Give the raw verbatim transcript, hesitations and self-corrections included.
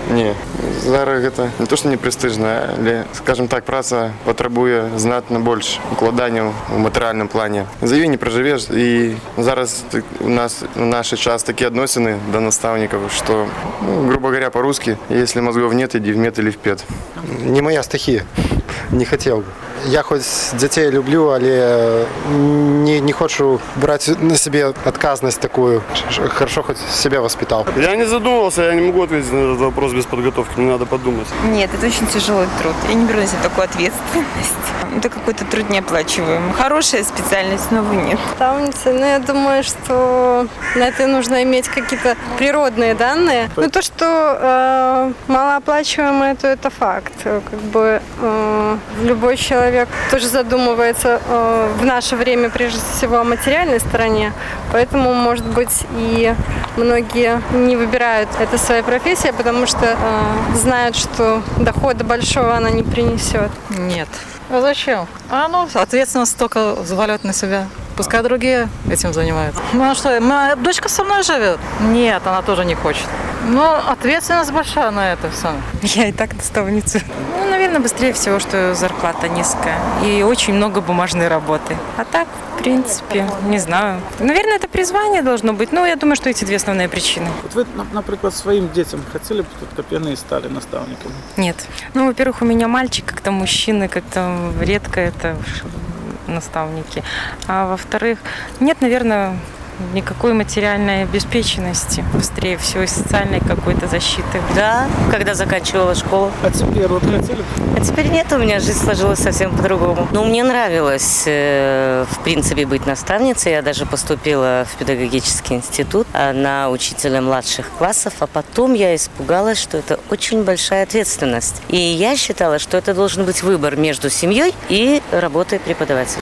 Ні, зараз це не то, що не престижно, але, скажімо так, праця потребує знатно більше укладання в матеріальному плані. За її не проживеш, і зараз у нас в наш час такі відносини до наставників, що, ну, грубо говоря, по-русски, якщо мозгов нет, иди в мет или в пет. Не моя стихія, не хотів би. Я хоч дітей люблю, але не, не хочу брати на себе відказність таку. Хорошо, хоч себе воспитав. Я не задумывался, я не могу ответить на этот вопрос без подготовки, мне надо подумать. Нет, это очень тяжелый труд. Я не беру на себя такую ответственность. Это какой-то труд неоплачиваемый. Хорошая специальность, но увы, нет. Наставница, ну, я думаю, что на это нужно иметь какие-то природные данные. Ну, то, что э, малооплачиваемое, то это факт. Как бы э, любой человек тоже задумывается э, в наше время, прежде всего, о материальной стороне. Поэтому, может быть, и многие не выбирают это своей профессией, потому что э, знают, что дохода большого она не принесет. Нет. А зачем? А ну, ответственность только взваливать на себя. Пускай другие этим занимаются. Ну а что, моя дочка со мной живет? Нет, она тоже не хочет. Но ответственность большая на это все. Я и так наставница. Ну, наверное, быстрее всего, что зарплата низкая и очень много бумажной работы. А так, в принципе, не знаю. Наверное, это призвание должно быть. Но я думаю, что эти две основные причины. Вот вы, например, своим детям хотели бы, чтобы они стали наставниками? Нет. Ну, во-первых, у меня мальчик, как-то мужчины, как-то редко это наставники. А во-вторых, нет, наверное, никакой материальной обеспеченности, быстрее всего, и социальной какой-то защиты. Да, когда заканчивала школу. А теперь вот хотели? А теперь нет, у меня жизнь сложилась совсем по-другому. Но мне нравилось, э, в принципе, быть наставницей. Я даже поступила в педагогический институт на учителя младших классов, а потом я испугалась, что это очень большая ответственность. И я считала, что это должен быть выбор между семьей и работой преподавателя.